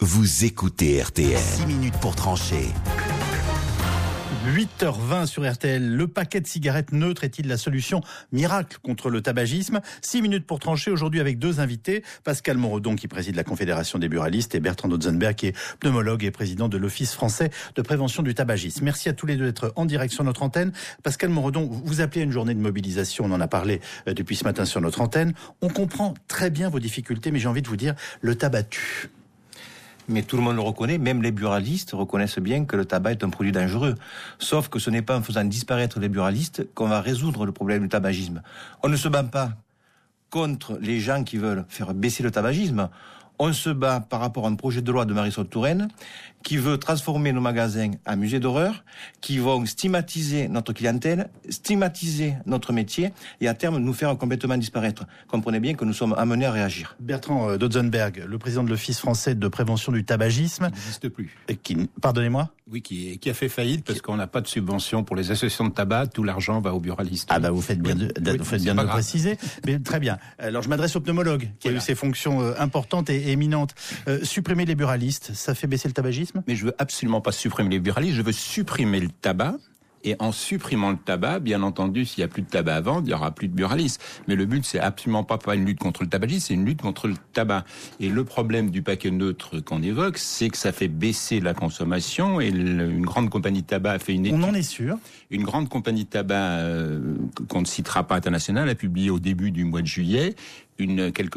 Vous écoutez RTL. 6 minutes pour trancher. 8h20 sur RTL. Le paquet de cigarettes neutres est-il la solution miracle contre le tabagisme ? 6 minutes pour trancher aujourd'hui avec deux invités. Pascal Moredon qui préside la Confédération des buralistes et Bertrand Dotzenberg qui est pneumologue et président de l'Office français de prévention du tabagisme. Merci à tous les deux d'être en direct sur notre antenne. Pascal Moredon, vous appelez à une journée de mobilisation. On en a parlé depuis ce matin sur notre antenne. On comprend très bien vos difficultés, mais j'ai envie de vous dire, le tabac tue. Mais tout le monde le reconnaît, même les buralistes reconnaissent bien que le tabac est un produit dangereux. Sauf que ce n'est pas en faisant disparaître les buralistes qu'on va résoudre le problème du tabagisme. On ne se bat pas contre les gens qui veulent faire baisser le tabagisme. On se bat par rapport à un projet de loi de Marisol Touraine qui veut transformer nos magasins en musées d'horreur, qui vont stigmatiser notre clientèle, stigmatiser notre métier et à terme nous faire complètement disparaître. Comprenez bien que nous sommes amenés à réagir. Bertrand Dotzenberg, le président de l'Office français de prévention du tabagisme. Qui n'existe plus. Pardonnez-moi ? Oui, qui a fait faillite parce qu'on n'a pas de subvention pour les associations de tabac, tout l'argent va aux buralistes. Ah bah vous faites bien de le préciser. Mais très bien. Alors je m'adresse au pneumologue qui a eu ses fonctions importantes et éminentes. Supprimer les buralistes, ça fait baisser le tabagisme ? Mais je veux absolument pas supprimer les buralistes, je veux supprimer le tabac. Et en supprimant le tabac, bien entendu, s'il y a plus de tabac à vendre, il y aura plus de buralistes. Mais le but, c'est absolument pas une lutte contre le tabagisme, c'est une lutte contre le tabac. Et le problème du paquet neutre qu'on évoque, c'est que ça fait baisser la consommation. Et une grande compagnie de tabac a fait une étude. On en est sûr. Une grande compagnie de tabac qu'on ne citera pas internationale a publié au début du mois de juillet une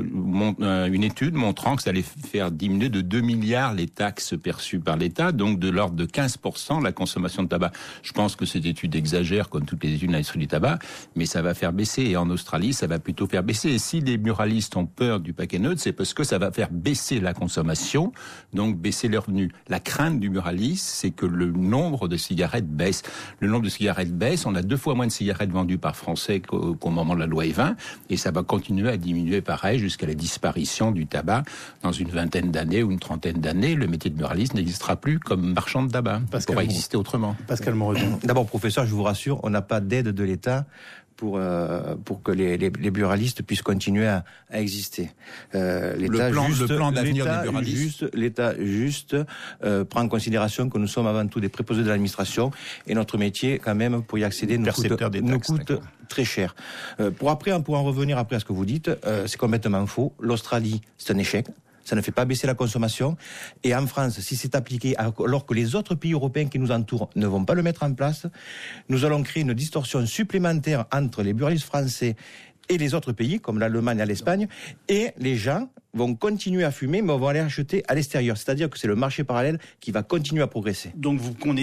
étude montrant que ça allait faire diminuer de 2 milliards les taxes perçues par l'État, donc de l'ordre de 15% la consommation de tabac. Je pense que cette étude exagère, comme toutes les études de l'industrie du tabac, mais ça va faire baisser. Et en Australie, ça va plutôt faire baisser. Et si les buralistes ont peur du paquet neutre, c'est parce que ça va faire baisser la consommation, donc baisser les revenus. La crainte du buraliste, c'est que le nombre de cigarettes baisse. Le nombre de cigarettes baisse, on a 2 fois moins de cigarettes vendues par Français qu'au moment de la loi E20, et ça va continuer à diminuer pareil jusqu'à la disparition du tabac dans une vingtaine d'années ou une trentaine d'années. Le métier de buraliste n'existera plus comme marchand de tabac. Il pourra exister autrement. Pascal Moredon. D'abord, professeur, je vous rassure, on n'a pas d'aide de l'État pour que les buralistes puissent continuer à exister. L'État le plan d'avenir des buralistes. L'État prend en considération que nous sommes avant tout des préposés de l'administration et notre métier, quand même, pour y accéder, nous coûte très cher. Pour en revenir après à ce que vous dites, c'est complètement faux. L'Australie, c'est un échec. Ça ne fait pas baisser la consommation. Et en France, si c'est appliqué alors que les autres pays européens qui nous entourent ne vont pas le mettre en place, nous allons créer une distorsion supplémentaire entre les buralistes français et les autres pays, comme l'Allemagne et l'Espagne, et les gens vont continuer à fumer, mais vont aller acheter à l'extérieur. C'est-à-dire que c'est le marché parallèle qui va continuer à progresser. Donc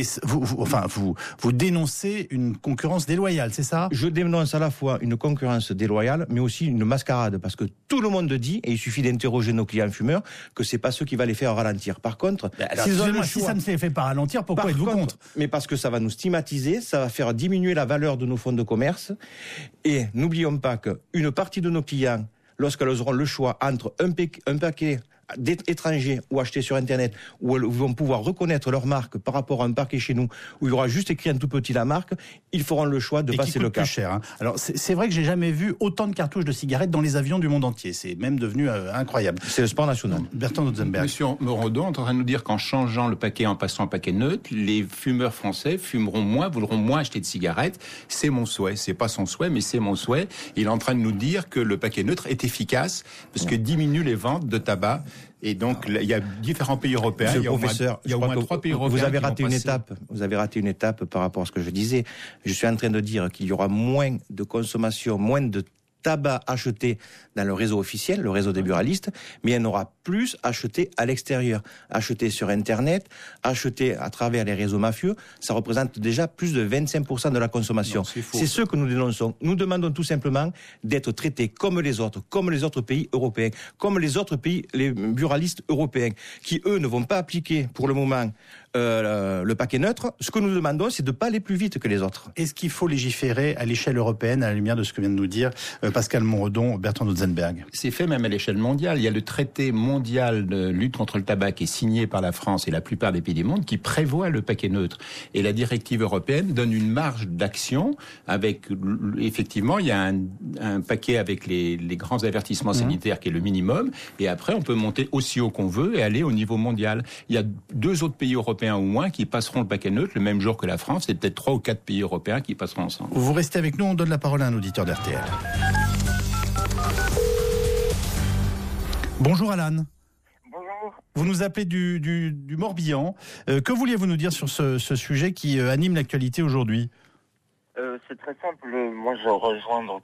vous dénoncez une concurrence déloyale, c'est ça ? Je dénonce à la fois une concurrence déloyale, mais aussi une mascarade, parce que tout le monde dit, et il suffit d'interroger nos clients fumeurs, que c'est pas ceux qui va les faire ralentir. Par contre, si ça ne se fait pas ralentir, pourquoi êtes-vous contre ? Mais parce que ça va nous stigmatiser, ça va faire diminuer la valeur de nos fonds de commerce, et n'oublions pas qu'une partie de nos clients, lorsqu'elles auront le choix entre un paquet d'étrangers ou achetés sur Internet, où elles vont pouvoir reconnaître leur marque par rapport à un paquet chez nous, où il y aura juste écrit un tout petit la marque, ils feront le choix de passer le cap. Plus cher, hein. Alors c'est vrai que j'ai jamais vu autant de cartouches de cigarettes dans les avions du monde entier. C'est même devenu incroyable. C'est le sport national. Bertrand Dotzenberg. Monsieur Moredon est en train de nous dire qu'en changeant le paquet, en passant un paquet neutre, les fumeurs français fumeront moins, voudront moins acheter de cigarettes. C'est mon souhait. C'est pas son souhait, mais c'est mon souhait. Il est en train de nous dire que le paquet neutre est efficace parce que diminue les ventes de tabac. Et donc, il y a différents pays européens. Monsieur le professeur, il y a au moins 3 pays européens. Vous avez raté une étape. Vous avez raté une étape par rapport à ce que je disais. Je suis en train de dire qu'il y aura moins de consommation, moins de tabac acheté dans le réseau officiel, le réseau des buralistes, mais il y en aura plus acheté à l'extérieur, acheté sur Internet, acheté à travers les réseaux mafieux. Ça représente déjà plus de 25% de la consommation. Non, c'est ce que nous dénonçons. Nous demandons tout simplement d'être traités comme les autres pays européens, comme les autres pays, les buralistes européens, qui eux ne vont pas appliquer pour le moment le paquet neutre. Ce que nous demandons, c'est de ne pas aller plus vite que les autres. Est-ce qu'il faut légiférer à l'échelle européenne, à la lumière de ce que vient de nous dire Pascal Monredon, Bertrand Notzenberg? C'est fait même à l'échelle mondiale. Il y a le traité mondial de lutte contre le tabac qui est signé par la France et la plupart des pays du monde qui prévoit le paquet neutre. Et la directive européenne donne une marge d'action avec, effectivement, il y a un paquet avec les grands avertissements sanitaires qui est le minimum. Et après, on peut monter aussi haut qu'on veut et aller au niveau mondial. Il y a 2 autres pays européens au moins qui passeront le paquet neutre le même jour que la France. Et peut-être 3 ou 4 pays européens qui passeront ensemble. Vous restez avec nous, on donne la parole à un auditeur d'RTL. Bonjour Alan. Bonjour. Vous nous appelez du Morbihan. Que vouliez-vous nous dire sur ce sujet qui anime l'actualité aujourd'hui? C'est très simple. Moi, je rejoins donc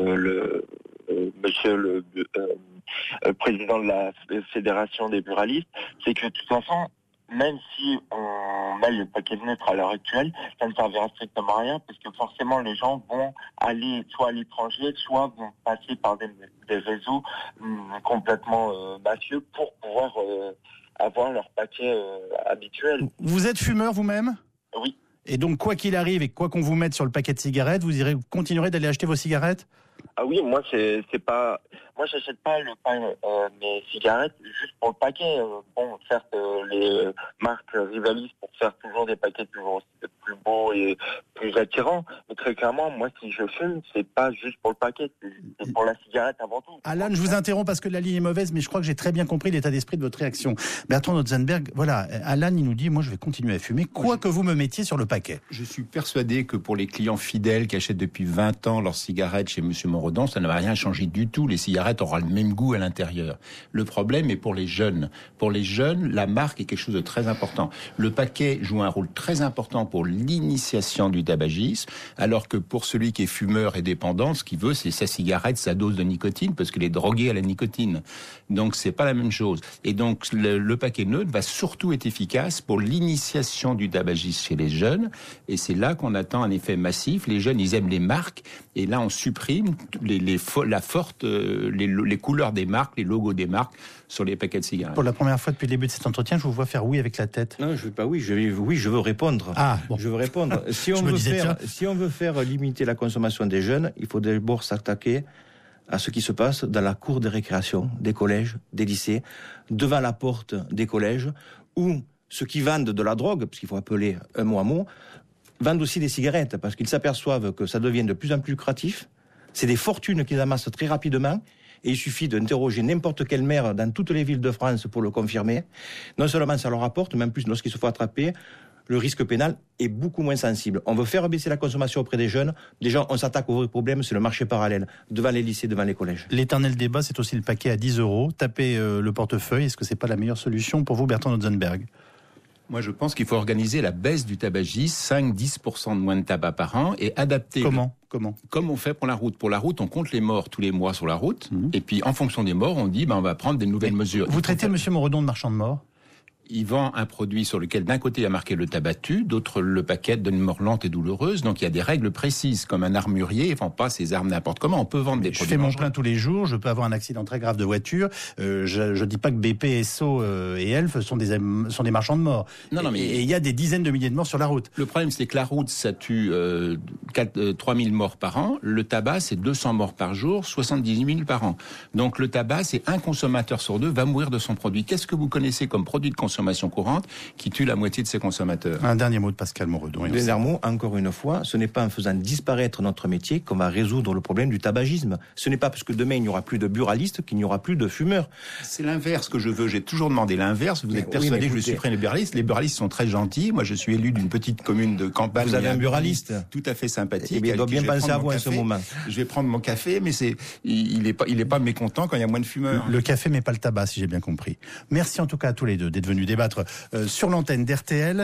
monsieur le président de la Fédération des buralistes. C'est que de toute façon, même si on met le paquet neutre à l'heure actuelle, ça ne servira strictement à rien parce que forcément les gens vont aller soit à l'étranger, soit vont passer par des réseaux complètement mafieux pour pouvoir avoir leur paquet habituel. Vous êtes fumeur vous-même? Oui. Et donc quoi qu'il arrive et quoi qu'on vous mette sur le paquet de cigarettes, vous continuerez d'aller acheter vos cigarettes? Ah oui, moi c'est pas, moi j'achète pas mes cigarettes juste pour le paquet. Bon, certes les marques rivalisent pour faire toujours des paquets toujours plus beaux et plus attirants, mais très clairement, moi si je fume, c'est pas juste pour le paquet, c'est pour la cigarette avant tout. Alan, je vous interromps parce que la ligne est mauvaise, mais je crois que j'ai très bien compris l'état d'esprit de votre réaction. Bertrand Notzenberg, voilà, Alan il nous dit, moi je vais continuer à fumer, quoi que vous me mettiez sur le paquet. Je suis persuadé que pour les clients fidèles qui achètent depuis 20 ans leurs cigarettes chez Monsieur Monredon, ça ne va rien changer du tout. Les cigarettes auront le même goût à l'intérieur. Le problème est pour les jeunes. Pour les jeunes, la marque est quelque chose de très important. Le paquet joue un rôle très important pour l'initiation du tabagisme, alors que pour celui qui est fumeur et dépendant, ce qu'il veut, c'est sa cigarette, sa dose de nicotine, parce qu'il est drogué à la nicotine. Donc, c'est pas la même chose. Et donc, le paquet neutre va surtout être efficace pour l'initiation du tabagisme chez les jeunes. Et c'est là qu'on attend un effet massif. Les jeunes, ils aiment les marques. Et là, on supprime les couleurs des marques, les logos des marques sur les paquets de cigarettes. Pour la première fois depuis le début de cet entretien, je vous vois faire oui avec la tête. Non, je veux pas oui, je veux répondre. Ah, bon. Je veux répondre. Si on veut faire limiter la consommation des jeunes, il faut d'abord s'attaquer à ce qui se passe dans la cour de récréation des collèges, des lycées, devant la porte des collèges, où ceux qui vendent de la drogue, parce qu'il faut appeler un mot à mot, vendent aussi des cigarettes, parce qu'ils s'aperçoivent que ça devient de plus en plus lucratif. C'est des fortunes qu'ils amassent très rapidement. Et il suffit d'interroger n'importe quel maire dans toutes les villes de France pour le confirmer. Non seulement ça leur rapporte, mais en plus, lorsqu'ils se font attraper, le risque pénal est beaucoup moins sensible. On veut faire baisser la consommation auprès des jeunes. Déjà, on s'attaque au vrai problème, c'est le marché parallèle, devant les lycées, devant les collèges. L'éternel débat, c'est aussi le paquet à 10 €. Tapez le portefeuille, est-ce que c'est pas la meilleure solution pour vous, Bertrand Notzenberg? Moi, je pense qu'il faut organiser la baisse du tabagisme, 5-10% de moins de tabac par an, et adapter... Comment Comme on fait pour la route. Pour la route, on compte les morts tous les mois sur la route, et puis en fonction des morts, on dit on va prendre des nouvelles mesures. Vous traitez M. Monredon de marchand de morts? Il vend un produit sur lequel d'un côté il y a marqué le tabac tue, d'autre le paquet donne une mort lente et douloureuse. Donc il y a des règles précises, comme un armurier, il ne vend pas ses armes n'importe comment. On peut vendre des produits. Je fais mon plein tous les jours, je peux avoir un accident très grave de voiture. Je dis pas que BP, SO et Elf sont des marchands de morts. Non, mais et il y a des dizaines de milliers de morts sur la route. Le problème, c'est que la route, ça tue 3000 morts par an. Le tabac, c'est 200 morts par jour, 78 000 par an. Donc le tabac, c'est un consommateur sur 2 va mourir de son produit. Qu'est-ce que vous connaissez comme produit de consommation courante qui tue la moitié de ses consommateurs? Un dernier mot de Pascal Monredon. Dernier mot, encore une fois, ce n'est pas en faisant disparaître notre métier qu'on va résoudre le problème du tabagisme. Ce n'est pas parce que demain il n'y aura plus de buralistes qu'il n'y aura plus de fumeurs. C'est l'inverse que je veux. J'ai toujours demandé l'inverse. Vous êtes persuadé que je supprime les buralistes. Les buralistes sont très gentils. Moi, je suis élu d'une petite commune de campagne. Vous avez un buraliste tout à fait sympathique. Il doit bien penser à vous à ce moment. Je vais prendre mon café, mais il est pas mécontent quand il y a moins de fumeurs. Le café, mais pas le tabac, si j'ai bien compris. Merci en tout cas à tous les deux d'être venus débattre sur l'antenne d'RTL.